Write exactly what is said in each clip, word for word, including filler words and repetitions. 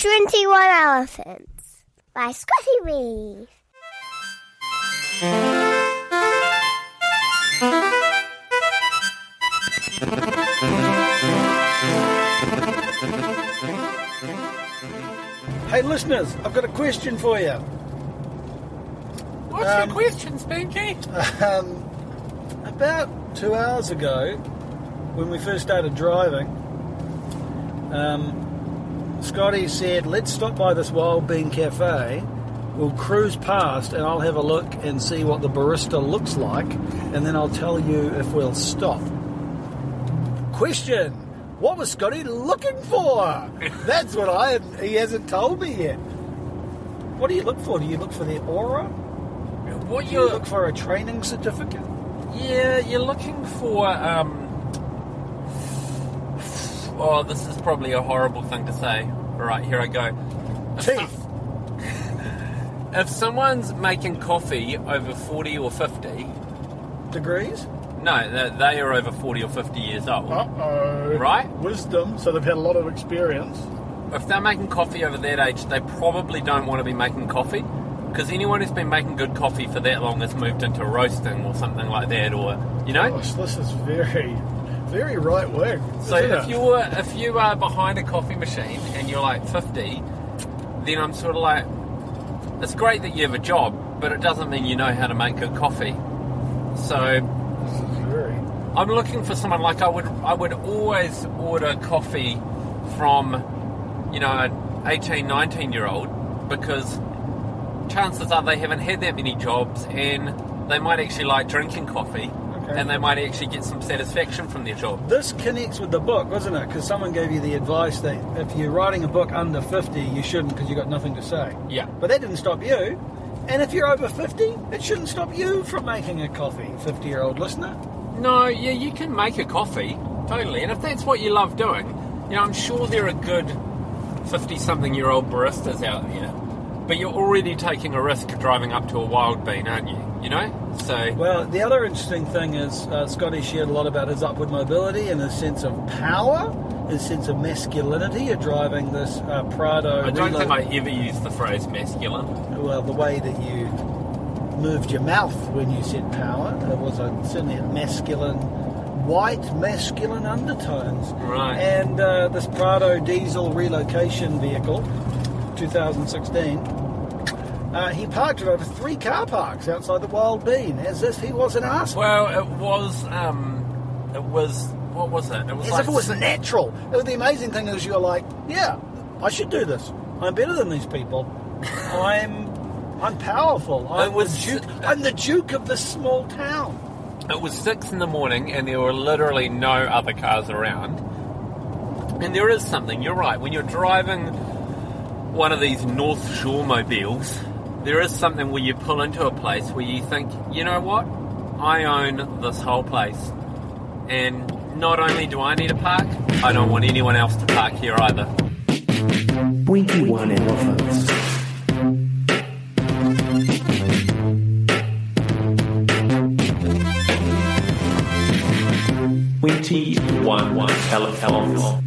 twenty-one Elephants by Scotty Reeve. Hey listeners, I've got a question for you. What's um, your question, Spinky? Um, about two hours ago, when we first started driving, um, Scotty said, let's stop by this Wild Bean Cafe, we'll cruise past and I'll have a look and see what the barista looks like, and then I'll tell you if we'll stop. Question, what was Scotty looking for? That's what I, he hasn't told me yet. What do you look for? Do you look for their aura? What do you look for a training certificate? Yeah, you're looking for, um... oh, this is probably a horrible thing to say. All right, here I go. Teeth. If someone's making coffee over forty or fifty... Degrees? No, they, they are over forty or fifty years old. Uh-oh. Right? Wisdom, so they've had a lot of experience. If they're making coffee over that age, they probably don't want to be making coffee. Because anyone who's been making good coffee for that long has moved into roasting or something like that, or, you know? Gosh, this is very, very right wing. So if you're if you are behind a coffee machine and you're like fifty, then I'm sort of like, it's great that you have a job, but it doesn't mean you know how to make good coffee. So this is very... I'm looking for someone like I would I would always order coffee from, you know, an eighteen, nineteen year old, because chances are they haven't had that many jobs and they might actually like drinking coffee. Okay. And they might actually get some satisfaction from their job. This connects with the book, wasn't it? Because someone gave you the advice that if you're writing a book under fifty, you shouldn't because you've got nothing to say. Yeah. But that didn't stop you. And if you're over fifty, it shouldn't stop you from making a coffee, fifty-year-old listener. No, yeah, you can make a coffee, totally. And if that's what you love doing, you know, I'm sure there are good fifty-something-year-old baristas out there. But you're already taking a risk driving up to a Wild Bean, aren't you? You know? So... Well, the other interesting thing is uh, Scotty shared a lot about his upward mobility and his sense of power, his sense of masculinity of driving this uh, Prado... I don't relo- think I ever used the phrase masculine. Well, the way that you moved your mouth when you said power, it was a, certainly a masculine, white masculine undertones. Right. And uh, this Prado diesel relocation vehicle, two thousand sixteen... Uh, he parked at over three car parks outside the Wild Bean, as if he was an arsehole. Well, it was, um, it was, what was it? It was as like if it was natural. The amazing thing is you're like, yeah, I should do this. I'm better than these people. I'm, I'm powerful. I'm, it was, the Duke, I'm the Duke of this small town. It was six in the morning and there were literally no other cars around. And there is something, you're right, when you're driving one of these North Shore mobiles, there is something where you pull into a place where you think, you know what, I own this whole place. And not only do I need to park, I don't want anyone else to park here either. twenty-one Elephants. twenty-one Elephants.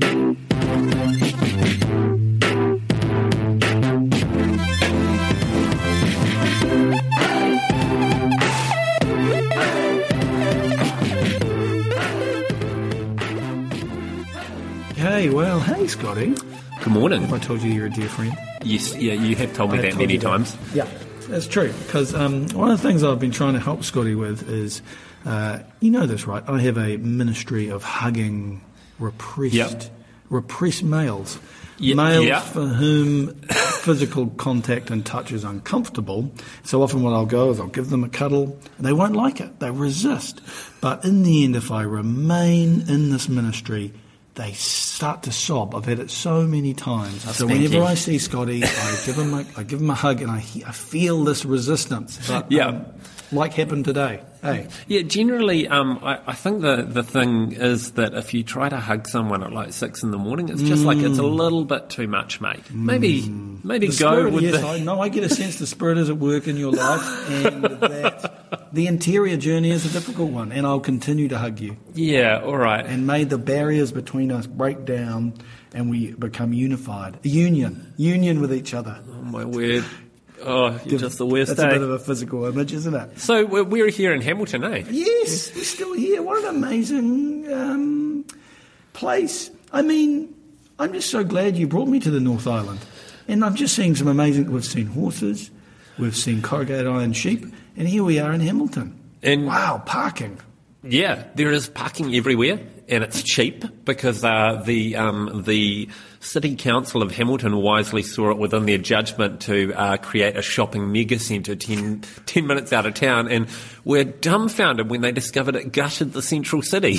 Hey, well, hey, Scotty. Good morning. Have I told you you're a dear friend? Yes, yeah, you have told me that many times. That. Yeah, that's true. Because um, one of the things I've been trying to help Scotty with is, uh, you know this, right? I have a ministry of hugging repressed, yep. repressed males. Yep. Males yep. for whom physical contact and touch is uncomfortable. So often what I'll go is I'll give them a cuddle. And they won't like it. They resist. But in the end, if I remain in this ministry, they start to sob. I've had it so many times. That's so whenever I see Scotty, I give him a, I give him a hug, and I, I feel this resistance. But, yeah. Um, like happened today. Hey. Yeah, generally, um, I, I think the, the thing is that if you try to hug someone at like six in the morning, it's just mm. like it's a little bit too much, mate. Maybe mm. maybe the go spirit, with yes, the... I know, I get a sense the spirit is at work in your life, and that the interior journey is a difficult one, and I'll continue to hug you. Yeah, all right. And may the barriers between us break down, and we become unified. Union. Union with each other. Oh, my word. Oh, you're just the worst, That's eh? a bit of a physical image, isn't it? So we're, we're here in Hamilton, eh? Yes, we're still here. What an amazing um, place. I mean, I'm just so glad you brought me to the North Island. And I'm just seeing some amazing... We've seen horses, we've seen corrugated iron sheep, and here we are in Hamilton. And wow, parking. Yeah, there is parking everywhere, and it's cheap because uh, the um, the City Council of Hamilton wisely saw it within their judgment to uh, create a shopping mega centre ten, ten minutes out of town, and were dumbfounded when they discovered it gutted the central city.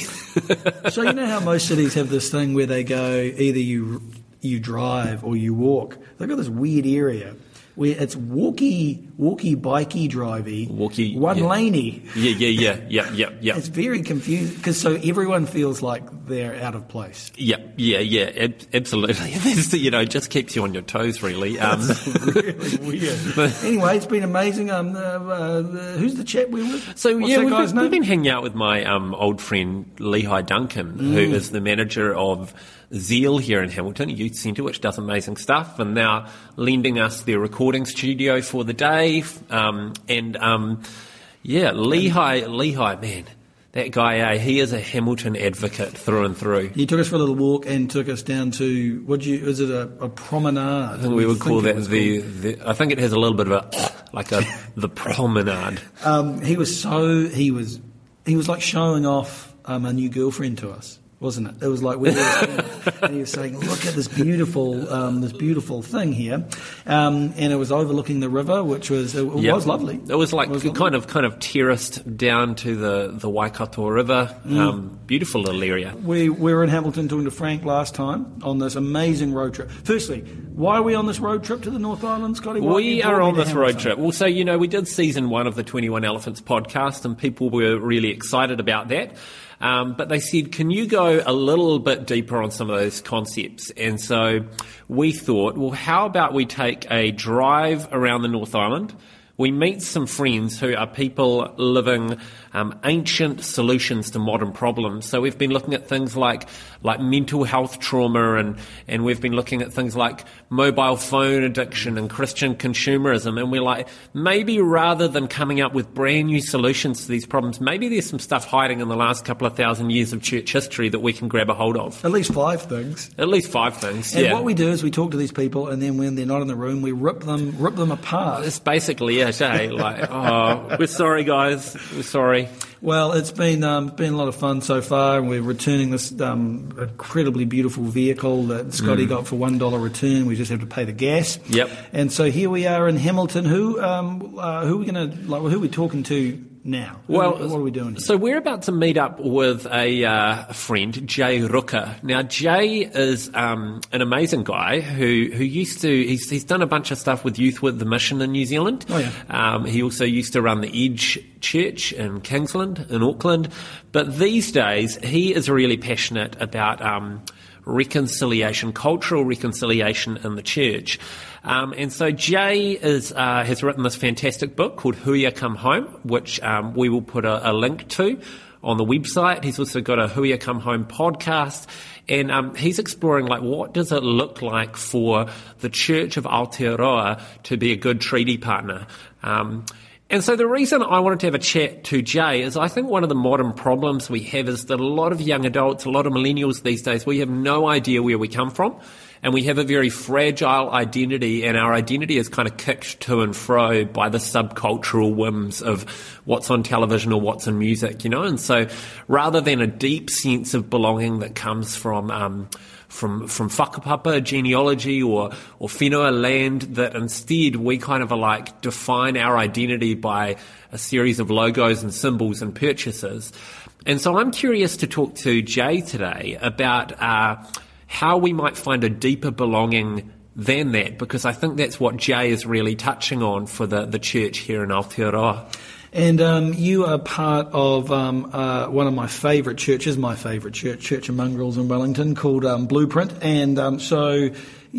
So you know how most cities have this thing where they go, either you you drive or you walk. They've got this weird area where it's walkie, walkie, bikey, drivey, walkie, one yeah. laney. Yeah, yeah, yeah, yeah, yeah, yeah. It's very confusing because so everyone feels like they're out of place. Yeah, yeah, yeah, ab- absolutely. It's, you know, it just keeps you on your toes, really. Um, It's really weird. But anyway, it's been amazing. Um, uh, uh, who's the chap we're with? So What's yeah, that we've guy's been, name? we've been hanging out with my um, old friend Lehigh Duncan, Mm. who is the manager of Zeal here in Hamilton, a youth centre which does amazing stuff, and now lending us their recording studio for the day. Um, and um, yeah, Lehigh, Lehigh, man, that guy, eh, he is a Hamilton advocate through and through. He took us for a little walk and took us down to what you is it a, a promenade? I think we would call that the, the. I think it has a little bit of a like a the promenade. Um, he was so he was he was like showing off um, a new girlfriend to us, wasn't it? It was like we were and he was saying, "Look at this beautiful um, this beautiful thing here," um, and it was overlooking the river, which was it, it Yep. was lovely. It was like It was kind lovely. of kind of terraced down to the the Waikato River. Mm. Um, beautiful little area. We, we were in Hamilton talking to Frank last time on this amazing road trip. Firstly, why are we on this road trip to the North Island, Scotty? Why We you are brought on me to this road Hamilton? trip. Well, so, you know, we did season one of the twenty-one Elephants podcast, and people were really excited about that. Um, but they said, can you go a little bit deeper on some of those concepts? And so we thought, well, how about we take a drive around the North Island? We meet some friends who are people living um, ancient solutions to modern problems. So we've been looking at things like like mental health trauma, and, and we've been looking at things like mobile phone addiction and Christian consumerism. And we're like, maybe rather than coming up with brand new solutions to these problems, maybe there's some stuff hiding in the last couple of thousand years of church history that we can grab a hold of. At least five things. At least five things, And yeah. what we do is we talk to these people, and then when they're not in the room, we rip them rip them apart. It's basically it, eh? Like, oh, we're sorry, guys. We're sorry. Well, it's been um, been a lot of fun so far, and we're returning this um, incredibly beautiful vehicle that Scotty Mm. got for one dollar return. We just have to pay the gas. Yep. And so here we are in Hamilton. Who um, uh, who are we going to like? Who are we talking to now? Who- Well, what are we doing? Here? So we're about to meet up with a uh, friend, Jay Rooker. Now, Jay is um, an amazing guy who who used to he's he's done a bunch of stuff with Youth with the Mission in New Zealand. Oh, yeah. Um, he also used to run the Edge Church in Kingsland in Auckland, but these days he is really passionate about um, reconciliation, cultural reconciliation in the church. Um, and so Jay is, uh, has written this fantastic book called Huia Come Home, which um, we will put a, a link to on the website. He's also got a Huia Come Home podcast, and um, he's exploring like what does it look like for the Church of Aotearoa to be a good treaty partner. Um, And so the reason I wanted to have a chat to Jay is I think one of the modern problems we have is that a lot of young adults, a lot of millennials these days, we have no idea where we come from, and we have a very fragile identity, and our identity is kind of kicked to and fro by the subcultural whims of what's on television or what's in music, you know. And so rather than a deep sense of belonging that comes from um, from from whakapapa, genealogy, or or whenua land, that instead we kind of are like define our identity by a series of logos and symbols and purchases. And so I'm curious to talk to Jay today about uh, how we might find a deeper belonging than that, because I think that's what Jay is really touching on for the, the church here in Aotearoa. And um, you are part of um, uh, one of my favourite churches, my favourite church, Church of Mongrels in Wellington, called um, Blueprint. And um, so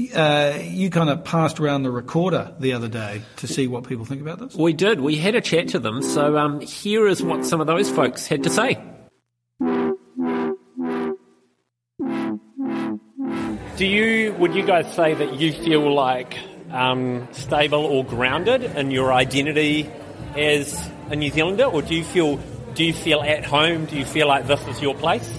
uh, you kind of passed around the recorder the other day to see what people think about this. We did. We had a chat to them. So um, here is what some of those folks had to say. Do you, would you guys say that you feel like um, stable or grounded in your identity as a New Zealander, or do you feel, do you feel at home? Do you feel like this is your place?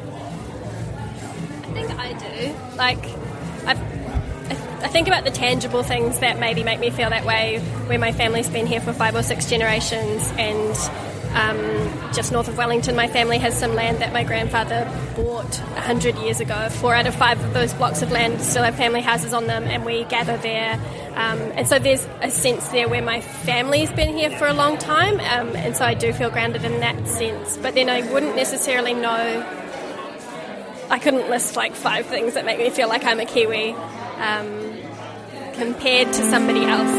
I think I do. Like, I've, I think about the tangible things that maybe make me feel that way, where my family's been here for five or six generations, and um, just north of Wellington, my family has some land that my grandfather bought a hundred years ago. Four out of five of those blocks of land still have family houses on them, and we gather there. Um, and so there's a sense there where my family's been here for a long time, um, and so I do feel grounded in that sense. But then I wouldn't necessarily know, I couldn't list like five things that make me feel like I'm a Kiwi um, compared to somebody else.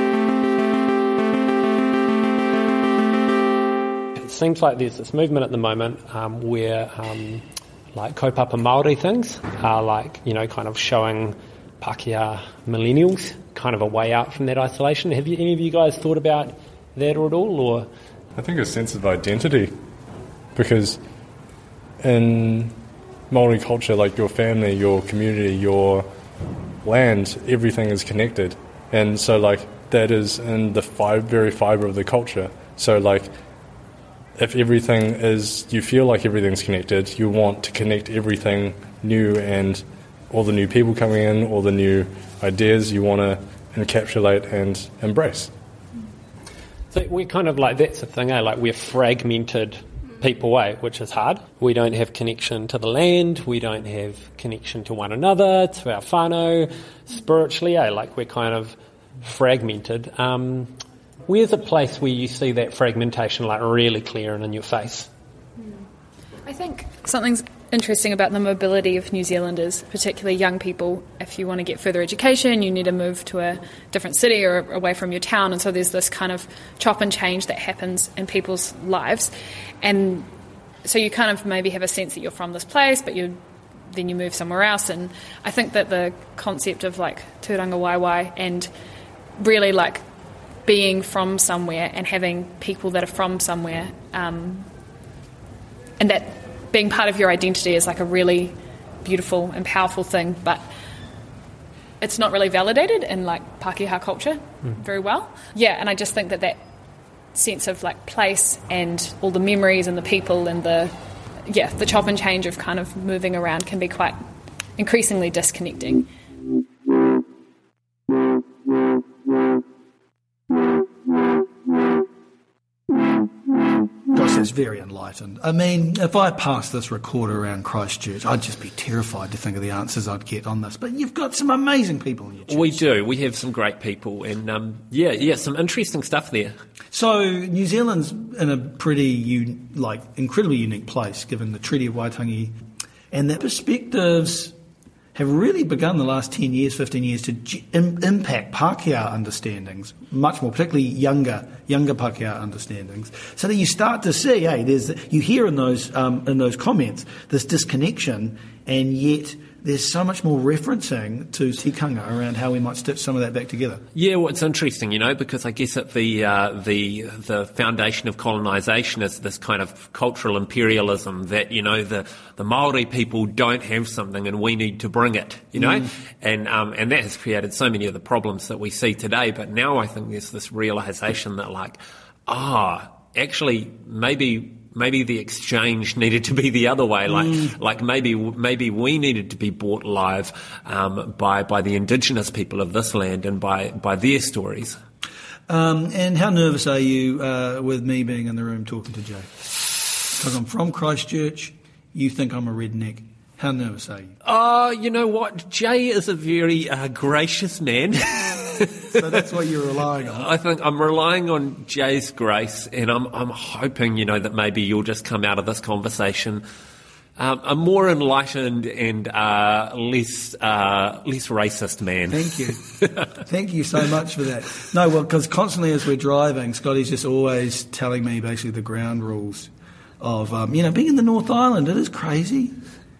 It seems like there's this movement at the moment um, where um, like kaupapa Māori things are like, you know, kind of showing Pākehā millennials kind of a way out from that isolation. Have you, any of you guys thought about that or at all? Or I think a sense of identity, because in Māori culture, like your family, your community, your land, everything is connected, and so like that is in the fi- very fibre of the culture. So like if everything is, you feel like everything's connected, you want to connect everything new, and all the new people coming in, all the new ideas you want to encapsulate and embrace. So we're kind of like, that's the thing, eh? Like we're fragmented people, eh? Which is hard. We don't have connection to the land, we don't have connection to one another, to our whānau, spiritually, eh? Like we're kind of fragmented. Um, where's a place where you see that fragmentation like really clear and in your face? I think something's interesting about the mobility of New Zealanders, particularly young people. If you want to get further education, you need to move to a different city or away from your town, and so there's this kind of chop and change that happens in people's lives, and so you kind of maybe have a sense that you're from this place, but you then you move somewhere else. And I think that the concept of like tūranga waiwai and really like being from somewhere and having people that are from somewhere, um, and that being part of your identity is like a really beautiful and powerful thing, but it's not really validated in like Pākehā culture mm. very well. Yeah, and I just think that that sense of like place and all the memories and the people and the, yeah, the chop and change of kind of moving around can be quite increasingly disconnecting. Gosh, that's very enlightened. I mean, if I passed this recorder around Christchurch, I'd just be terrified to think of the answers I'd get on this. But you've got some amazing people in your church. We do. We have some great people, and um, yeah, yeah, some interesting stuff there. So New Zealand's in a pretty, un- like, incredibly unique place, given the Treaty of Waitangi, and their perspectives have really begun the last ten years, fifteen years to g- im- impact Pākehā understandings, much more, particularly younger, younger Pākehā understandings. So that you start to see, hey, there's, you hear in those, um, in those comments, this disconnection, and yet there's so much more referencing to tikanga around how we might stitch some of that back together. Yeah, well, it's interesting, you know, because I guess at the uh, the the foundation of colonisation is this kind of cultural imperialism that, you know, the, the Māori people don't have something and we need to bring it, you know, mm. and um, and that has created so many of the problems that we see today. But now I think there's this realisation that, like, ah, oh, actually, maybe. Maybe the exchange needed to be the other way. Like, mm. like maybe maybe we needed to be brought alive um, by by the indigenous people of this land and by by their stories. Um, and how nervous are you uh, with me being in the room talking to Jay? Because I'm from Christchurch. You think I'm a redneck. How nervous are you? Oh, you know what? Jay is a very uh, gracious man. So that's what you're relying on. I think I'm relying on Jay's grace, and I'm I'm hoping, you know, that maybe you'll just come out of this conversation um, a more enlightened and uh, less uh, less racist man. Thank you, thank you so much for that. No, well, because constantly as we're driving, Scotty's just always telling me basically the ground rules of um, you know, being in the North Island. It is crazy.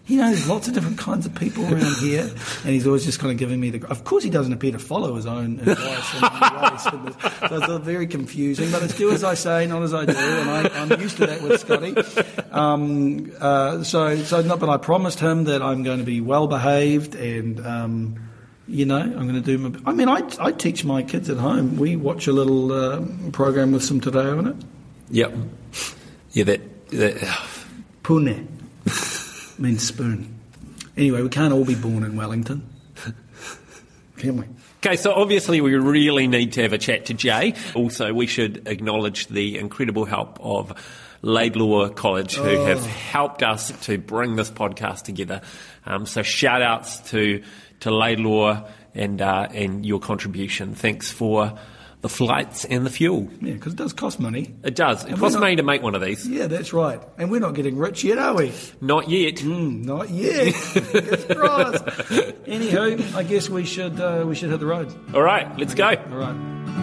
He knows lots of different kinds of people around here, and he's always just kind of giving me the... Of course he doesn't appear to follow his own advice in many ways, so it's uh, very confusing, but it's do as I say, not as I do, and I, I'm used to that with Scotty. Um, uh, so, so not, but I promised him that I'm going to be well-behaved and... Um, You know, I'm going to do my... I mean, I, I teach my kids at home. We watch a little uh, program with some Te Reo in it. Yep. Yeah, that... that Pune means spoon. Anyway, we can't all be born in Wellington. Can we? Okay, so obviously we really need to have a chat to Jay. Also, we should acknowledge the incredible help of Laidlaw College, who Oh. have helped us to bring this podcast together. Um, so shout-outs to... to Laidlaw and uh, and your contribution. Thanks for the flights and the fuel. Yeah, because it does cost money. It does. It And costs we're not- money to make one of these. Yeah, that's right. And we're not getting rich yet, are we? Not yet. Mm, not yet. Fingers crossed. Anywho, I guess we should uh, we should hit the road. All right, let's go. All right.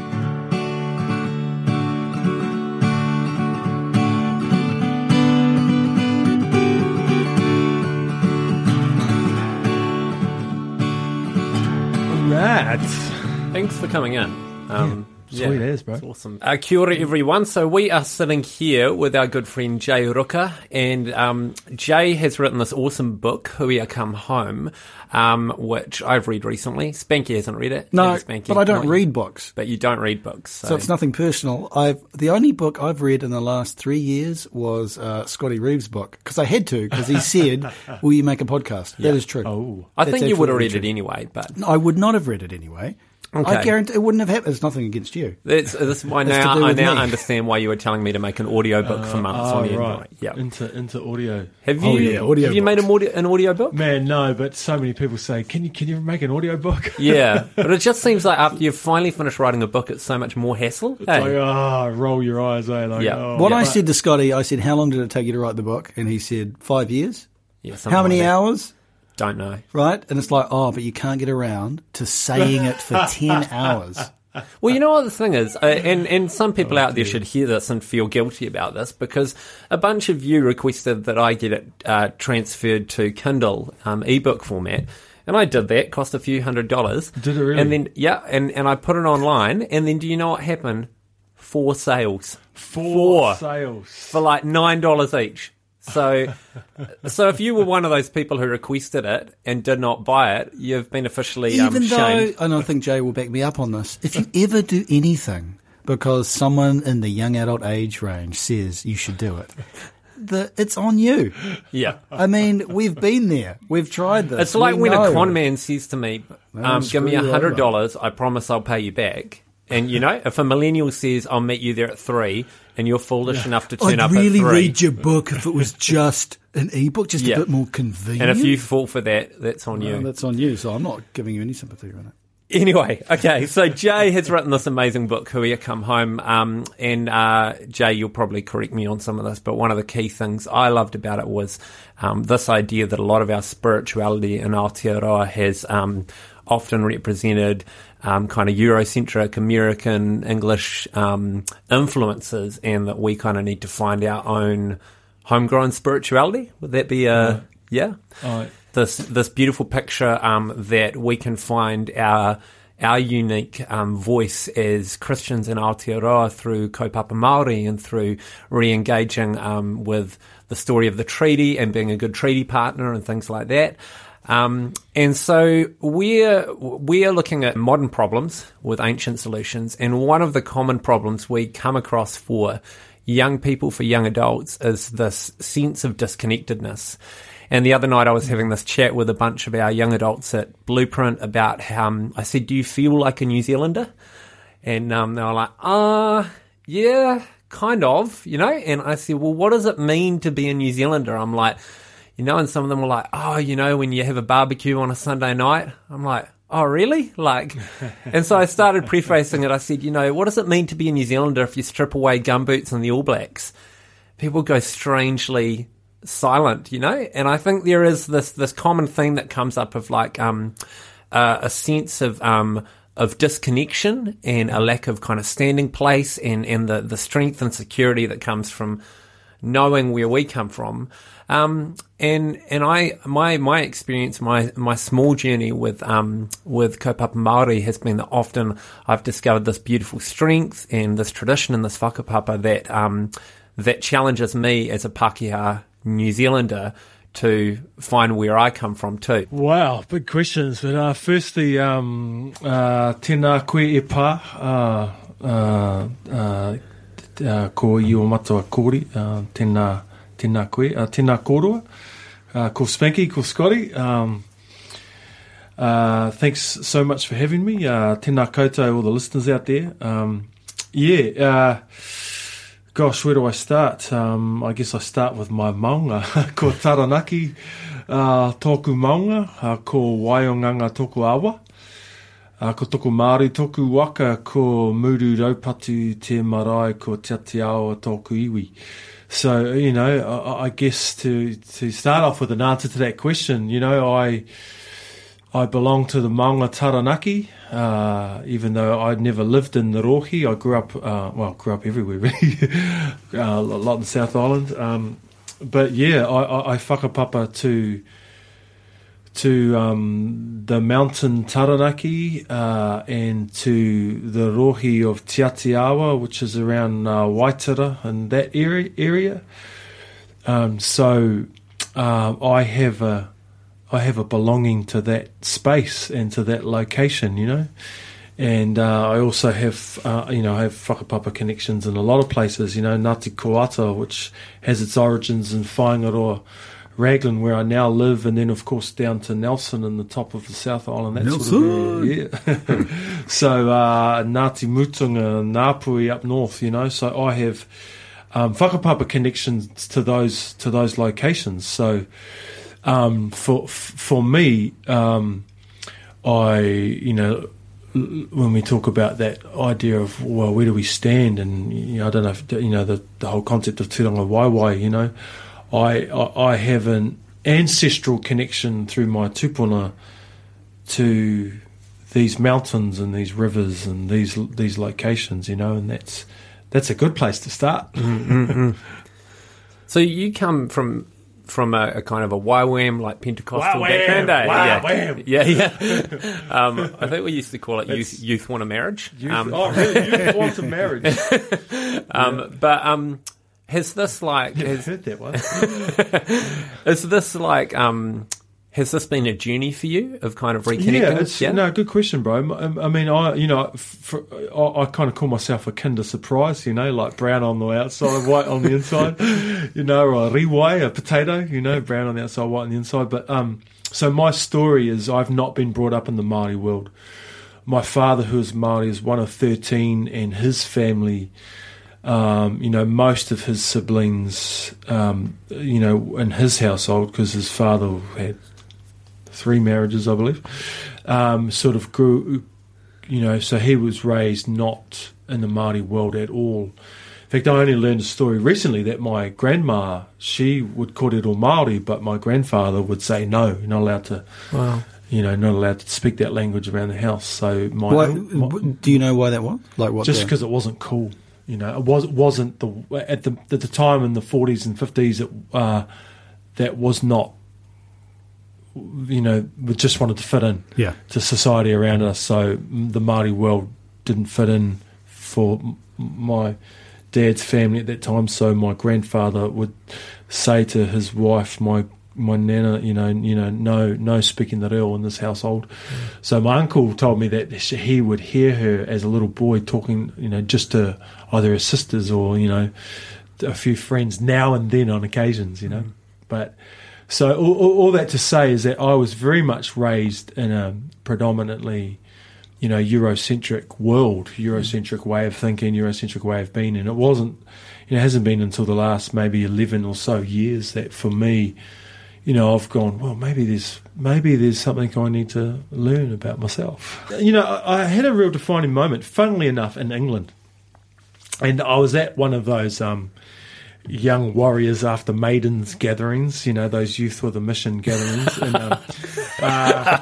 Rats. Thanks for coming in. Um, Yeah, sweet as, bro. It's awesome. Uh, kia ora, everyone. So we are sitting here with our good friend Jay Ruka, and um, Jay has written this awesome book, Hui Come Home, um, which I've read recently. Spanky hasn't read it. No, Spanky, but I don't not read you. books. But you don't read books. So, So it's nothing personal. I've the only book I've read in the last three years was uh, Scotty Reeves' book, because I had to, because he said, "Will you make a podcast?" That is true. Oh. I That's think you would have absolutely read true. it anyway, but No, I would not have read it anyway. Okay. I guarantee it wouldn't have happened. It's nothing against you. That's, this, I It's to now, do I with now me. understand why you were telling me to make an audio book for months Oh, on end. right. Yeah. Into into audio. Have you, Oh, yeah, audio have you made books. an audio, an audio book? Man, no, but so many people say, can you can you make an audio book? Yeah, but it just seems like after you've finally finished writing a book, it's so much more hassle. It's Hey. like, ah, roll your eyes, eh? Like, Yeah. oh. What Yeah. I said to Scotty, I said, "How long did it take you to write the book?" And he said, five years. Yeah, something How many like that. hours? Don't know. Right? And it's like, oh, but you can't get around to saying it for ten hours. Well, you know what the thing is, uh, and, and some people out there should hear this and feel guilty about this, because a bunch of you requested that I get it uh, transferred to Kindle um, ebook format, and I did that, cost a few hundred dollars. Did it really? And then, yeah, and, and I put it online, and then do you know what happened? Four sales. Four Four. sales. For like nine dollars each. So, so if you were one of those people who requested it and did not buy it, you've been officially um, Even though, shamed. and I think Jay will back me up on this, if you ever do anything because someone in the young adult age range says you should do it, the, it's on you. Yeah. I mean, we've been there. We've tried this. It's like We when know. a con man says to me, um, give me screw a you hundred dollars, I promise I'll pay you back. And, you know, if a millennial says, I'll meet you there at three, and you're foolish enough to turn I'd up really at three. read your book if it was just an ebook, just Yeah. a bit more convenient. And if you fall for that, that's on you. Well, that's on you, so I'm not giving you any sympathy on it. Anyway, okay, so Jay has written this amazing book, Hui Come Home, um, and uh, Jay, you'll probably correct me on some of this, but one of the key things I loved about it was um, this idea that a lot of our spirituality in Aotearoa has um, often represented um, kind of Eurocentric, American, English um, influences, and that we kind of need to find our own homegrown spirituality. Would that be a, yeah? Oh, This this beautiful picture um, that we can find our our unique um, voice as Christians in Aotearoa through kaupapa Māori and through re-engaging um, with the story of the treaty and being a good treaty partner and things like that. Um, and so we're we're looking at modern problems with ancient solutions, and one of the common problems we come across for young people, for young adults, is this sense of disconnectedness. And the other night I was having this chat with a bunch of our young adults at Blueprint about how, um, I said, do you feel like a New Zealander? And um, they were like, ah, uh, yeah, kind of, you know? And I said, well, what does it mean to be a New Zealander? I'm like, you know, and some of them were like, oh, you know, when you have a barbecue on a Sunday night. I'm like, oh, really? Like, and so I started prefacing it. I said, you know, what does it mean to be a New Zealander if you strip away gumboots and the All Blacks? People go strangely silent, you know, and I think there is this this common theme that comes up of like um uh, a sense of um of disconnection and a lack of kind of standing place and and the the strength and security that comes from knowing where we come from. Um, and and I my my experience, my my small journey with um with kaupapa Māori has been that often I've discovered this beautiful strength and this tradition and this whakapapa that um that challenges me as a Pākehā New Zealander to find where I come from too. Wow, big questions. But uh, firstly, um, uh, tēnā koe e pā, uh, uh, uh, uh, ko i o matua kōri, uh, tēnā, tēnā koe, uh, tēnā kōrua, uh, ko Spanky, ko Scotty. Um, uh, thanks so much for having me. Uh, tēnā koutou, all the listeners out there. Um, yeah, uh, Gosh, where do I start? Um, I guess I start with my maunga. Ko Taranaki, uh, tōku maunga, uh, ko Waionganga tōku awa, uh, ko tōku Māori tōku waka, ko Muru Raupatu te marae, ko Te Atiawa tōku iwi. So, you know, I, I guess to, to start off with an answer to that question, you know, I... I belong to the maunga Taranaki, uh, even though I'd never lived in the Rohi. I grew up, uh, well, grew up everywhere really, uh, a lot in South Island. Um, but yeah, I, I, I whakapapa to to um, the mountain Taranaki uh, and to the Rohi of Te Atiawa, which is around uh, Waitara and that area. area. Um, so uh, I have a I have a belonging to that space and to that location, you know. And uh, I also have, uh, you know, I have whakapapa connections in a lot of places, you know, Ngāti Koata, which has its origins in Whaingaroa, Raglan, where I now live, and then, of course, down to Nelson in the top of the South Island. That Nelson! Sort of area, yeah. So uh, Ngāti Mutunga, Ngāpui up north, you know. So I have um, whakapapa connections to those to those locations. So... Um, for for me, um, I you know when we talk about that idea of well, where do we stand, and you know, I don't know if you know the, the whole concept of Tūranga Waiwai. You know, I, I I have an ancestral connection through my tupuna to these mountains and these rivers and these these locations. You know, and that's that's a good place to start. Mm-hmm. So you come from. From a, a kind of a Waiwam, like Pentecostal background, eh? Waiwam. Yeah, yeah. yeah. um, I think we used to call it youth, youth want a marriage. Youth, um, oh, really? Youth want a marriage. um, yeah. But um, has this like... Never has, heard that one. is this like... Um, has this been a journey for you of kind of reconnecting? Yeah, it's, yeah? no, good question, bro. I, I mean, I, you know, for, I, I kind of call myself a Kinder Surprise, you know, like brown on the outside, white on the inside, you know, or a riwai, a potato, you know, brown on the outside, white on the inside. But um, so my story is I've not been brought up in the Māori world. My father, who is Māori, is one of thirteen, and his family, um, you know, most of his siblings, um, you know, in his household, because his father had three marriages, I believe, um, sort of grew, you know, so he was raised not in the Māori world at all. In fact, I only learned a story recently that my grandma, she would kōrero Māori, but my grandfather would say, no, you're not allowed to, wow. you know, not allowed to speak that language around the house. So my, Why, my do you know why that was? Like what? Just because it wasn't cool. You know, it was, wasn't the, at the, at the time in the forties and fifties, it, uh, that was not, you know, we just wanted to fit in yeah. to society around us. So the Māori world didn't fit in for my dad's family at that time. So my grandfather would say to his wife, my my nana, you know, you know, no, no speaking the reo in this household. Mm. So my uncle told me that he would hear her as a little boy talking, you know, just to either her sisters or you know, a few friends now and then on occasions, you know, mm. but. So all, all that to say is that I was very much raised in a predominantly, you know, Eurocentric world, Eurocentric way of thinking, Eurocentric way of being, and it wasn't, you know, it hasn't been until the last maybe eleven or so years that for me, you know, I've gone, well, maybe there's maybe there's something I need to learn about myself. You know, I, I had a real defining moment, funnily enough, in England, and I was at one of those. Um, young warriors after maidens gatherings, you know, those youth with a mission gatherings. And, um, uh,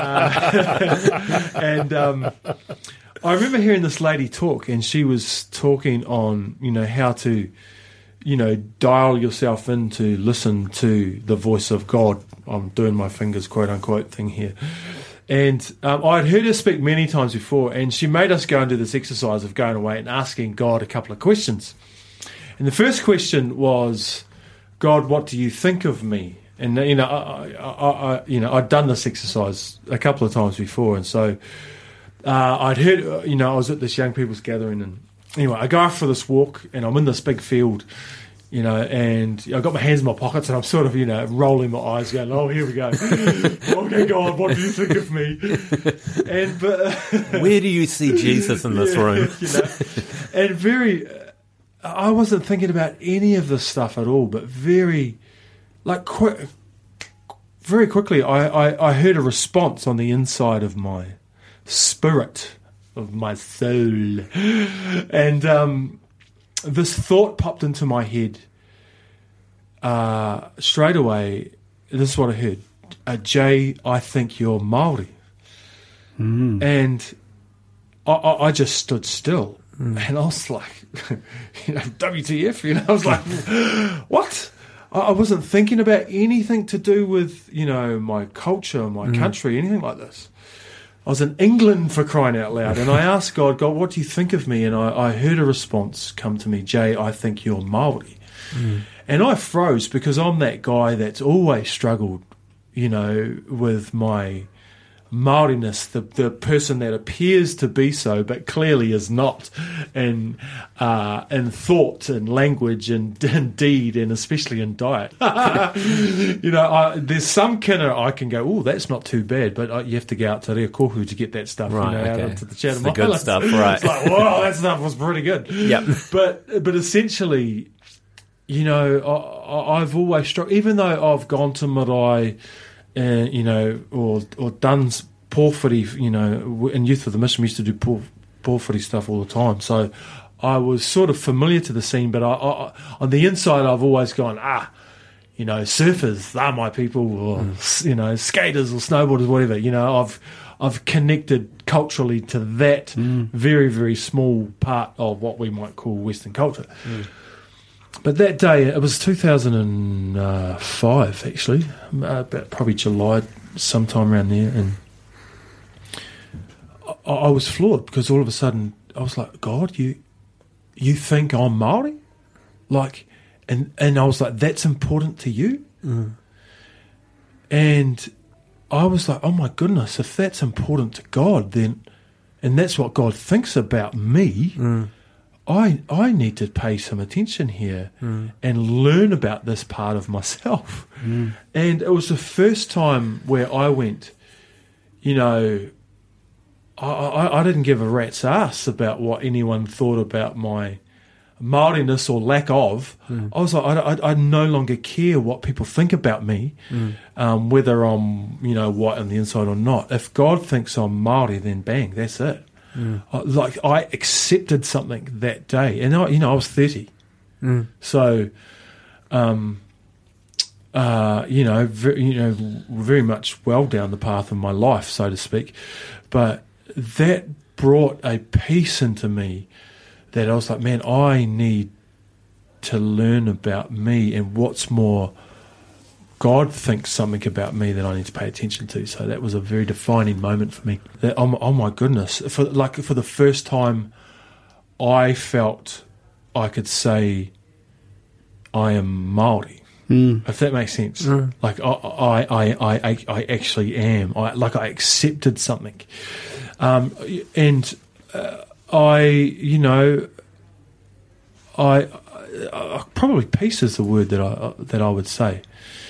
uh, and um, I remember hearing this lady talk, and she was talking on, you know, how to you know, dial yourself in to listen to the voice of God. I'm doing my fingers quote unquote thing here. And um, I'd heard her speak many times before, and she made us go and do this exercise of going away and asking God a couple of questions. And the first question was, God, what do you think of me? And, you know, I, I, I, you know, I'd done this exercise a couple of times before, and so uh, I'd heard, you know, I was at this young people's gathering, and anyway, I go out for this walk, and I'm in this big field, you know, and I've got my hands in my pockets, and I'm sort of, you know, rolling my eyes, going, "Oh, here we go. Okay, God, what do you think of me?" And but uh, where do you see Jesus in this yeah, room? You know, and very, uh, I wasn't thinking about any of this stuff at all, but very. Like, qu- very quickly, I, I, I heard a response on the inside of my spirit, of my soul. And um, this thought popped into my head uh, straight away. This is what I heard. Uh, Jay, I think you're Māori. Mm. And I, I, I just stood still. Mm. And I was like, you know, W T F, you know, I was like, what? I wasn't thinking about anything to do with, you know, my culture, my mm. country, anything like this. I was in England, for crying out loud, and I asked God, God, what do you think of me? And I, I heard a response come to me, Jay, I think you're Māori. Mm. And I froze because I'm that guy that's always struggled, you know, with my Māoriness, the the person that appears to be so but clearly is not, in uh, in thought and language and, and deed, and especially in diet. You know, I, there's some kina I can go, oh, that's not too bad, but uh, you have to go out to Reakohu to get that stuff, right, you know, okay. out into the Chatham the good Islands. stuff, right? It's like, whoa, that stuff was pretty good. Yep. But but essentially, you know, I, I've always struggled, even though I've gone to marae, uh, you know, or or done pōwhiri, you know, in Youth of the Mission we used to do pōwhiri stuff all the time. So I was sort of familiar to the scene, but I, I, on the inside I've always gone, ah, you know, surfers, they're my people, or, mm. you know, skaters or snowboarders, whatever. You know, I've I've connected culturally to that mm. very, very small part of what we might call Western culture. Mm. But that day, it was two thousand five, actually, uh, about probably July, sometime around there, and I, I was floored because all of a sudden I was like, God, you you think I'm Māori? Like, and, and I was like, that's important to you? Mm. And I was like, oh my goodness, if that's important to God, then, and that's what God thinks about me, mm. I I need to pay some attention here mm. and learn about this part of myself. Mm. And it was the first time where I went, you know, I, I, I didn't give a rat's ass about what anyone thought about my Māoriness or lack of. Mm. I was like, I, I, I no longer care what people think about me, mm. um, whether I'm, you know, white on the inside or not. If God thinks I'm Māori, then bang, that's it. Mm. I, like, I accepted something that day, and I, you know, I was thirty, mm. so, um, uh, you know, very, you know, very much well down the path of my life, so to speak. But that brought a peace into me that I was like, man, I need to learn about me, and what's more, God thinks something about me that I need to pay attention to. So that was a very defining moment for me. That, oh, oh my goodness, for like for the first time, I felt I could say I am Māori, mm. if that makes sense. Mm. Like I, I, I, I, I actually am. I like I accepted something, um, and uh, I, you know, I, I probably peace is the word that I that I would say.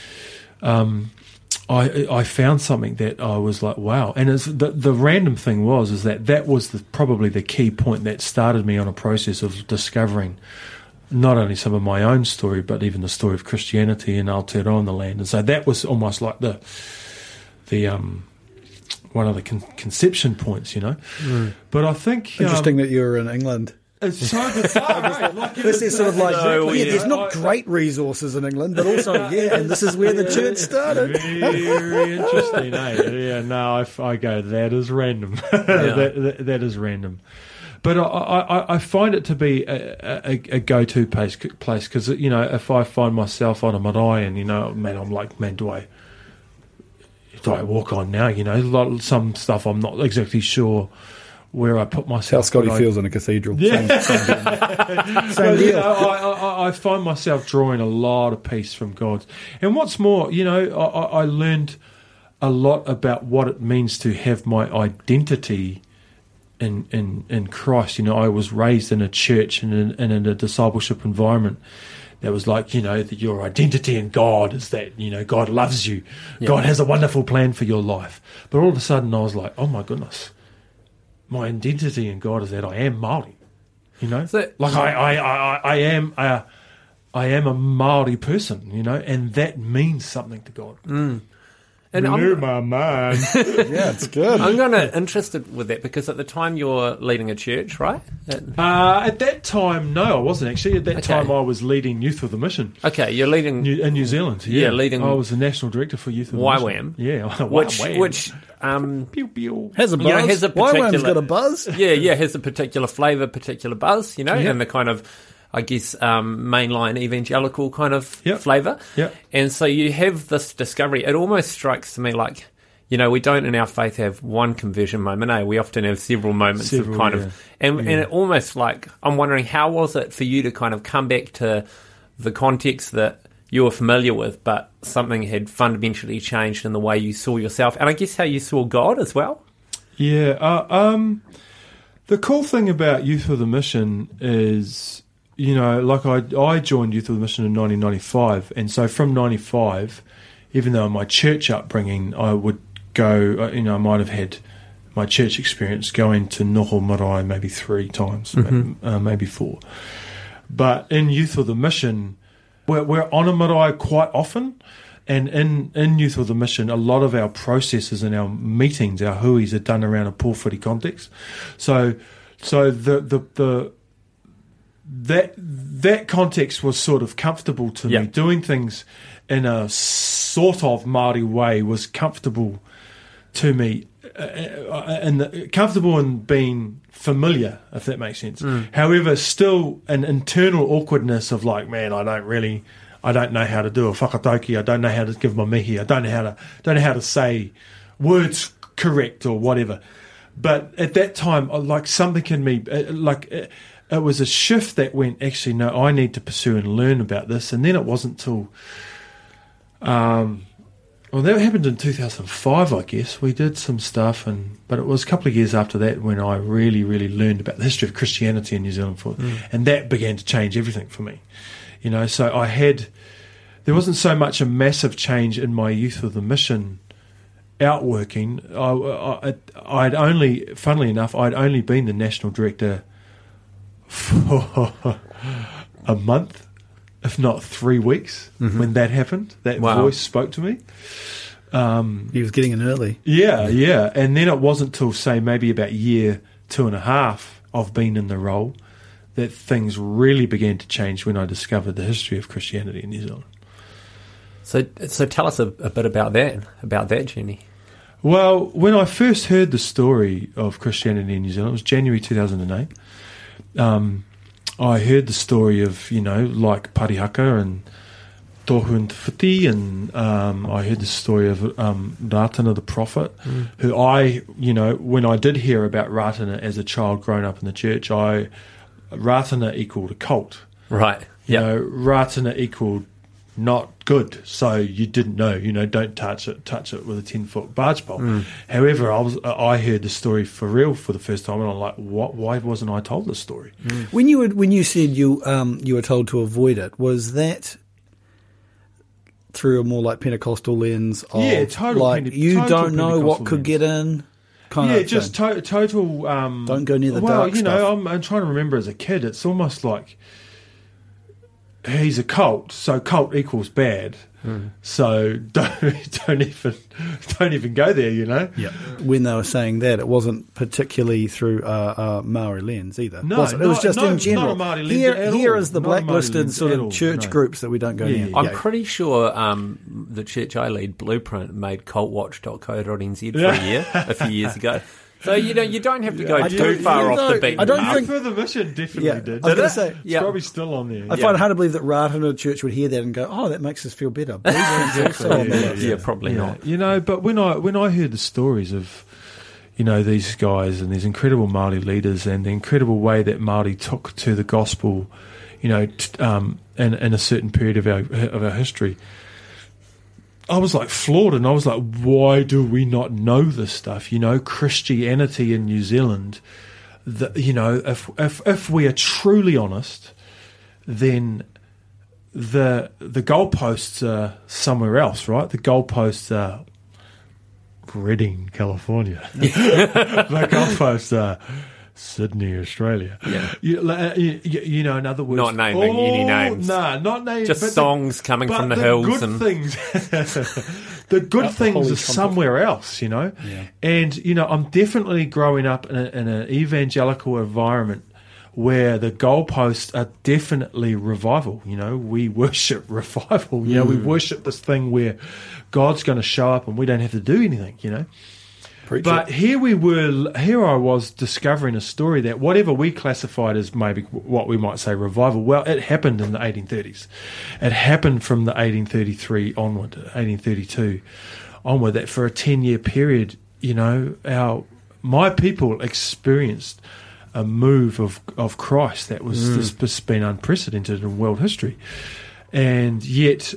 Um, I I found something that I was like, wow. And it's, the the random thing was is that that was the, probably the key point that started me on a process of discovering not only some of my own story, but even the story of Christianity in Aotearoa the land. And so that was almost like the the um one of the con- conception points, you know. Mm. But I think interesting um, that you were in England. It's so bizarre. Like, this is sort of like, no, yeah, yeah, there's not I, great resources in England, but also, yeah, and this is where the church started. Very interesting, eh? Yeah, no, I, I go, that is random. Yeah. that, that, that is random. but I, I, I find it to be a, a, a go-to place place because you know if I find myself on a marae and you know man I'm like man do I do I walk on now you know a lot of some stuff I'm not exactly sure where I put myself. How Scotty I, feels in a cathedral. Yeah. Same, same deal. Same well, deal. You know, I, I, I find myself drawing a lot of peace from God. And what's more, you know, I, I learned a lot about what it means to have my identity in in, in Christ. You know, I was raised in a church and in, and in a discipleship environment that was like, you know, that your identity in God is that, you know, God loves you. Yeah. God has a wonderful plan for your life. But all of a sudden I was like, oh my goodness. My identity in God is that I am Māori, you know. So, like I, I, I, I am a, I am a Māori person, you know, and that means something to God. Mm. And Renew I'm, my mind. Yeah, it's good. I'm kind of interested with that because at the time you're leading a church, right? At, uh, at that time, no, I wasn't actually. At that okay. time, I was leading Youth with a Mission. Okay, you're leading New, in New Zealand. Yeah, yeah, leading. I was the national director for Youth with Y a WAM. Mission. Yeah, which Y WAM. which um pew pew has a buzz. You know, has a Y particular, WAM's got a buzz. Yeah, yeah, has a particular flavour, particular buzz. You know, Yeah. and the kind of. I guess, um, mainline evangelical kind of Yep. flavour. Yep. And so you have this discovery. It almost strikes to me like, you know, we don't in our faith have one conversion moment, eh? We often have several moments Several, of kind yeah. of... And, Yeah. and it almost like, I'm wondering, how was it for you to kind of come back to the context that you were familiar with, but something had fundamentally changed in the way you saw yourself, and I guess how you saw God as well? Yeah. Uh, um, the cool thing about Youth with a Mission is... You know, like I, I joined Youth with a Mission in nineteen ninety-five, and so from ninety-five, even though in my church upbringing, I would go, you know, I might have had my church experience going to Noho Marae maybe three times, mm-hmm. maybe, uh, maybe four. But in Youth with a Mission, we're, we're on a marae quite often, and in, in Youth with a Mission, a lot of our processes and our meetings, our huis, are done around a pōwhiri context. So, so the the the That that context was sort of comfortable to yeah. me. Doing things in a sort of Māori way was comfortable to me, uh, and the, comfortable in being familiar, if that makes sense. Mm. However, still an internal awkwardness of like, man, I don't really, I don't know how to do a whakatauki. I don't know how to give my mihi. I don't know how to, don't know how to say words correct or whatever. But at that time, like something in me, like. Uh, It was a shift that went, actually, no, I need to pursue and learn about this. And then it wasn't till, um, well, that happened in two thousand five, I guess. We did some stuff, and but it was a couple of years after that when I really, really learned about the history of Christianity in New Zealand. For, mm. And that began to change everything for me. You know, so I had, there wasn't so much a massive change in my Youth with a Mission outworking. I, I, I'd only, funnily enough, I'd only been the national director for a month, if not three weeks, mm-hmm. when that happened. That wow. voice spoke to me. Um, he was getting in early. Yeah, yeah. And then it wasn't till, say, maybe about year two and a half of being in the role that things really began to change when I discovered the history of Christianity in New Zealand. So, so tell us a, a bit about that, about that journey. Well, when I first heard the story of Christianity in New Zealand, it was January two thousand eight. Um, I heard the story of, you know, like Parihaka and Tohu and Te Whiti, and um, I heard the story of um, Ratana the prophet, mm. who I, you know, when I did hear about Ratana as a child growing up in the church, I Ratana equaled a cult. Right. You yep. know, Ratana equaled not good, so you didn't know, you know, don't touch it, touch it with a ten-foot barge pole. Mm. However, I was, I heard the story for real for the first time, and I'm like, what? Why wasn't I told this story? Mm. When you were, when you said you um, you were told to avoid it, was that through a more like Pentecostal lens? Of, yeah, total. Like Pente- you total don't know what could lens. get in. Kind yeah, of just to- total. Um, don't go near the well, dark you know, stuff. I'm, I'm trying to remember as a kid. It's almost like he's a cult, so cult equals bad. Mm. So don't don't even don't even go there, you know. Yeah. When they were saying that, it wasn't particularly through a, a Maori lens either. No, was it? It was not, just no, in general. Not a Maori lens here, at here all. is the Not blacklisted sort of church no. groups that we don't go yeah, near. I'm yeah. pretty sure um, the church I lead, Blueprint, made cult watch dot co dot n z for a year a few years ago. So, you know, you don't have to go I too don't- far you off know, the beaten I don't path. think- For the mission, definitely Yeah, did. I was Did going it? to say, It's Yeah. probably still on there. I Yeah. find it hard to believe that Ratana Church would hear that and go, oh, that makes us feel better. Beatons also on the list. Yeah, probably Yeah. not. You know, but when I when I heard the stories of, you know, these guys and these incredible Māori leaders and the incredible way that Māori took to the gospel, you know, t- um, in, in a certain period of our of our history, I was like floored, and I was like, why do we not know this stuff? You know, Christianity in New Zealand, the, you know, if, if if we are truly honest, then the the goalposts are somewhere else, right? The goalposts are Redding, California. The goalposts are Sydney, Australia. Yeah. You, like, you, you you know, in other words, Not naming any names. Nah, not naming. Just but the- songs coming but from the, the hills good and things. The good Out the things holy are trumpet. somewhere else, you know. Yeah. And you know, I'm definitely growing up in, a, in an evangelical environment where the goalposts are definitely revival. You know, we worship revival. You know, we worship this thing where God's going to show up and we don't have to do anything. You know. Preach But it. here we were, here I was discovering a story that whatever we classified as maybe what we might say revival, well, it happened in the eighteen thirties. It happened from the eighteen thirty-three onward, eighteen thirty-two onward, that for a ten-year period, you know, our my people experienced a move of, of Christ that was this has been unprecedented in world history. And yet...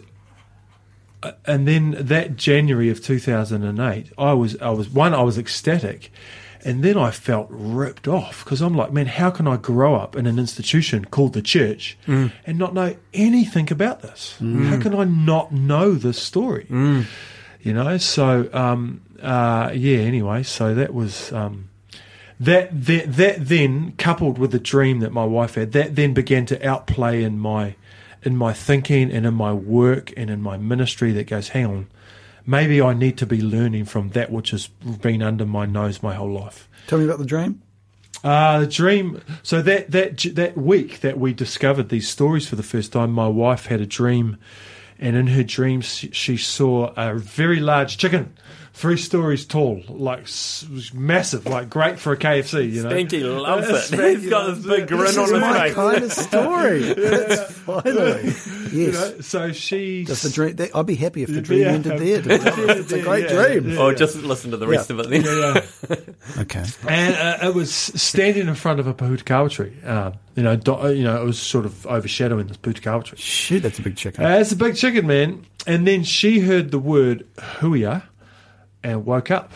And then that January of two thousand eight, I was, I was one, I was ecstatic, and then I felt ripped off because I'm like, man, how can I grow up in an institution called the church Mm. and not know anything about this? How can I not know this story? Mm. You know, so um, uh, yeah. Anyway, so that was um, that, that. That then coupled with the dream that my wife had, that then began to outplay in my. in my thinking and in my work and in my ministry that goes, hang on, maybe I need to be learning from that which has been under my nose my whole life. Tell me about the dream. Uh, the dream, so that, that, that week that we discovered these stories for the first time, my wife had a dream, and in her dream she, she saw a very large chicken, three stories tall, like s- was massive, like great for a K F C, you know. Spanky loves Uh, it. Spanky He's got loves this big it. grin This on is his my face. kind of story. It's finally. Yes. You know, so she... Does the dream, that, I'd be happy if the dream Yeah. ended there. to be honest. It's a great Yeah, dream. yeah. Or just listen to the rest Yeah. of it then. Yeah. Okay. And uh, it was standing in front of a Pahutakawa tree. Uh, you know, do, you know, it was sort of overshadowing this Pahutakawa tree. Shit, that's a big chicken. Uh, it's a big chicken, man. And then she heard the word huia and woke up.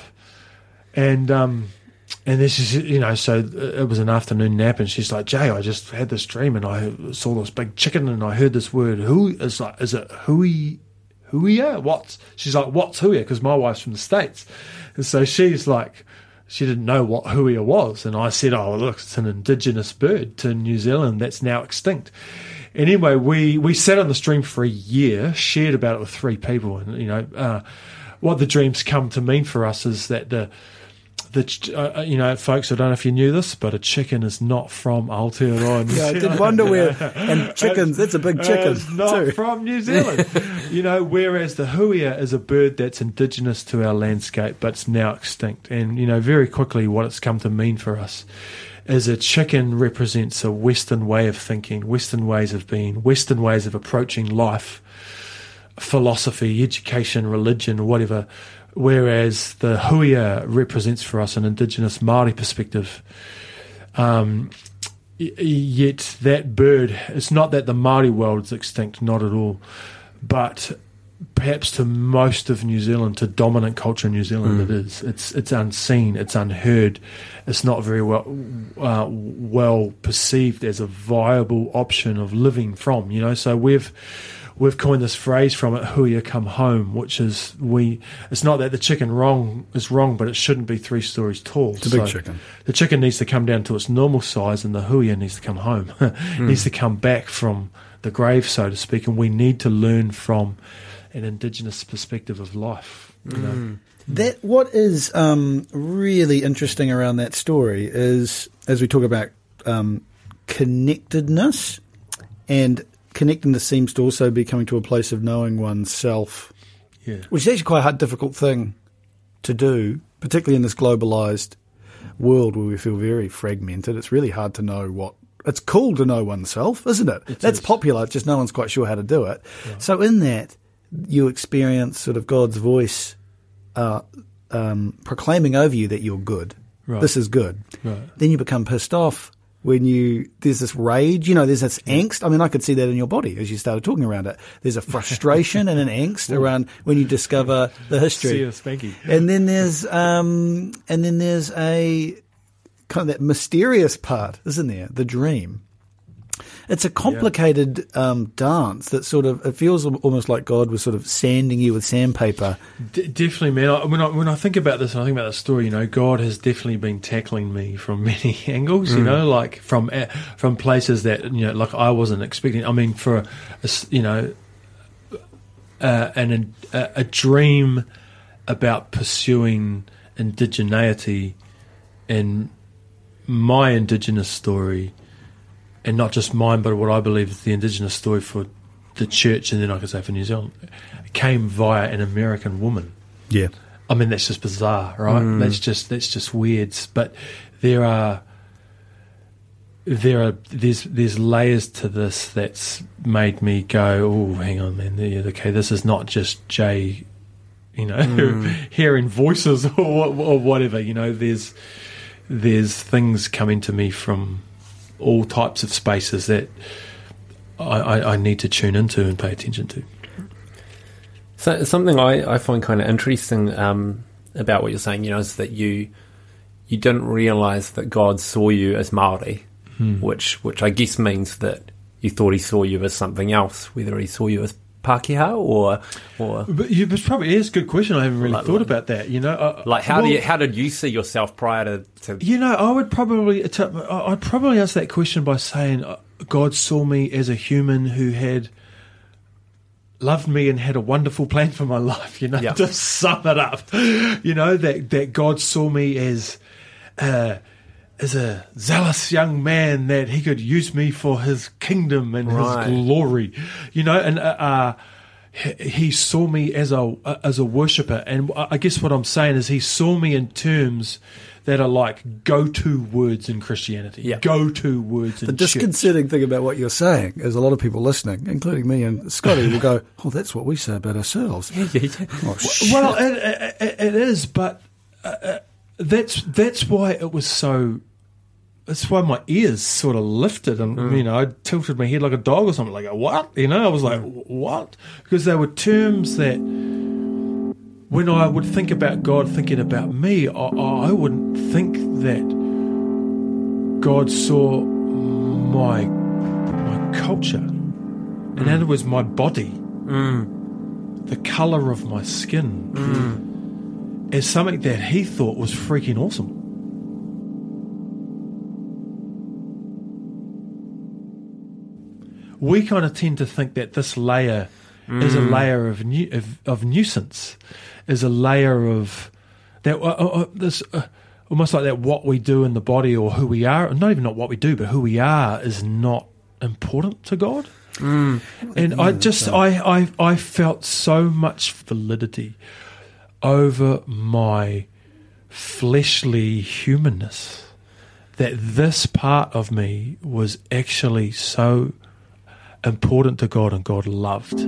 And um, and this is, you know, so it was an afternoon nap, and she's like, Jay, I just had this dream, and I saw this big chicken, and I heard this word hui. It's like, is it hui? Huia? What's? She's like, what's huia? Because my wife's from the States, and so she's like, she didn't know what huia was, and I said, oh look, it's an indigenous bird to New Zealand that's now extinct. Anyway, we we sat on the stream for a year, shared about it with three people, and you know, uh, what the dreams come to mean for us is that the the ch- uh, you know, folks, I don't know if you knew this, but a chicken is not from Aotearoa. New Yeah, I did Zealand. wonder where. And chickens, that's a big chicken. It's not too. from New Zealand. You know, whereas the huia is a bird that's indigenous to our landscape, but it's now extinct. And, you know, very quickly what it's come to mean for us is a chicken represents a Western way of thinking, Western ways of being, Western ways of approaching life, philosophy, education, religion, whatever. Whereas the huia represents for us an indigenous Māori perspective. Um, y- yet that bird, it's not that the Māori world is extinct, not at all, but perhaps to most of New Zealand, to dominant culture in New Zealand, it is. It's it's unseen, it's unheard, it's not very well uh, well perceived as a viable option of living from. You know, so we've. We've coined this phrase from it, huia come home, which is we. It's not that the chicken wrong is wrong, but it shouldn't be three stories tall. It's a big chicken. The chicken needs to come down to its normal size, and the huia needs to come home. It needs to come back from the grave, so to speak, and we need to learn from an indigenous perspective of life. You know? That what is um, really interesting around that story is, as we talk about um, connectedness, and connectedness seems to also be coming to a place of knowing oneself, Yeah. which is actually quite a hard, difficult thing to do, particularly in this globalised world where we feel very fragmented. It's really hard to know what. It's cool to know oneself, isn't it? It That's is. popular. It's just no one's quite sure how to do it. Yeah. So in that, you experience sort of God's voice uh, um, proclaiming over you that you're good. Right. This is good. Right. Then you become pissed off when you there's this rage. You know, there's this angst. I mean, I could see that in your body as you started talking around it. There's a frustration and an angst around when you discover the history. See you, Spanky. And then there's um, and then there's a kind of that mysterious part, isn't there? The dream. It's a complicated yeah. um, dance that sort of, it feels almost like God was sort of sanding you with sandpaper. D- definitely, man. I, when I when I think about this and I think about the story, you know, God has definitely been tackling me from many angles, mm. you know, like from uh, from places that, you know, like I wasn't expecting. I mean, for, a, you know, uh, an, a, a dream about pursuing indigeneity and my Indigenous story, and not just mine, but what I believe is the Indigenous story for the church, and then I could say for New Zealand, came via an American woman. Yeah, I mean that's just bizarre, right? Mm. That's just that's just weird. But there are there are there's there's layers to this that's made me go, oh, hang on, man. Okay, this is not just Jay, you know, mm. hearing voices or, or whatever. You know, there's there's things coming to me from all types of spaces that I, I, I need to tune into and pay attention to. So something I, I find kind of interesting um, about what you're saying, you know, is that you you didn't realise that God saw you as Māori, hmm. which which I guess means that you thought he saw you as something else, whether he saw you as Pākehā or or. But you, it's probably it's a good question. I haven't really like, thought like, about that. You know, uh, like how well, do you how did you see yourself prior to? to you know, I would probably I'd probably answer that question by saying God saw me as a human who had loved me and had a wonderful plan for my life. You know, yep. to sum it up, you know that that God saw me as. Uh, as a zealous young man that he could use me for his kingdom and right. his glory, you know, and uh, uh, he saw me as a as a worshipper. And I guess what I'm saying is he saw me in terms that are like go-to words in Christianity, yeah. go-to words in The disconcerting church. thing about what you're saying is a lot of people listening, including me and Scotty, will go, oh, that's what we say about ourselves. Yeah, yeah, yeah. Oh, shit. Well, it, it, it is, but uh, that's that's why it was so... That's why my ears sort of lifted and, mm. you know, I tilted my head like a dog or something, like, what? You know, I was like, what? Because they were terms that when I would think about God thinking about me, I, I wouldn't think that God saw my my culture. Mm. In other words, my body, mm. the colour of my skin, mm. as something that he thought was freaking awesome. We kind of tend to think that this layer mm. is a layer of, nu- of of nuisance, is a layer of that uh, uh, this uh, almost like that what we do in the body or who we are, not even not what we do, but who we are is not important to God. Mm. And yeah, I just I, I I felt so much validity over my fleshly humanness that this part of me was actually so important to God and God loved.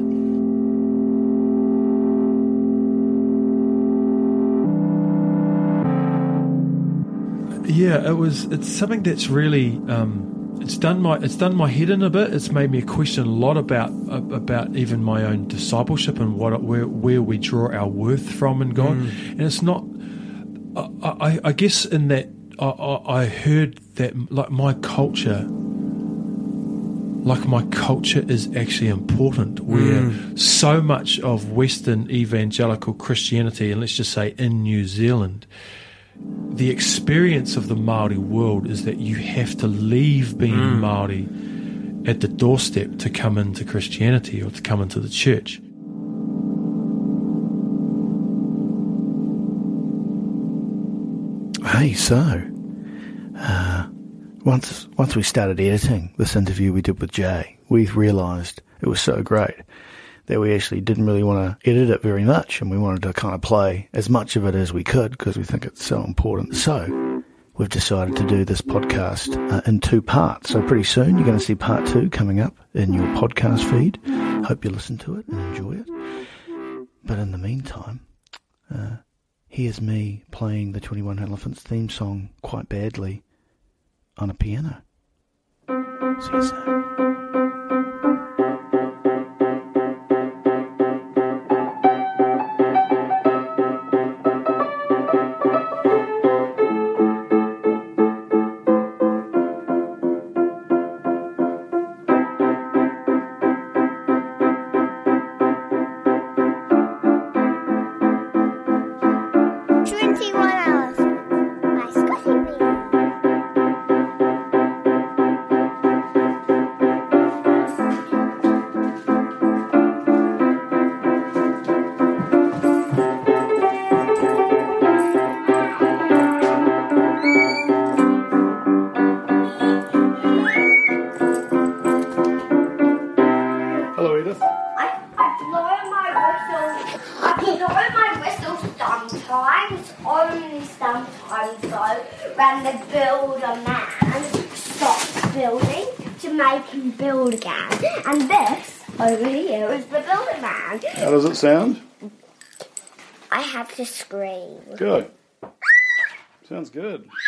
Yeah, it was. It's something that's really. Um, it's done my. It's done my head in a bit. It's made me question a lot about about even my own discipleship and what where where we draw our worth from in God. Mm. And it's not. I, I, I guess in that I, I heard that like my culture. Like my culture is actually important, where mm. so much of Western evangelical Christianity, and let's just say in New Zealand, the experience of the Māori world is that you have to leave being mm. Māori at the doorstep to come into Christianity or to come into the church. Hey, so... Uh... Once once we started editing this interview we did with Jay, we realised it was so great that we actually didn't really want to edit it very much, and we wanted to kind of play as much of it as we could because we think it's so important. So we've decided to do this podcast uh, in two parts. So pretty soon you're going to see part two coming up in your podcast feed. Hope you listen to it and enjoy it. But in the meantime, uh, here's me playing the twenty-one Elephants theme song quite badly on a piano. See you soon. When the builder man stops building to make him build again. And this over here is the builder man. How does it sound? I have to scream. Good. Sounds good.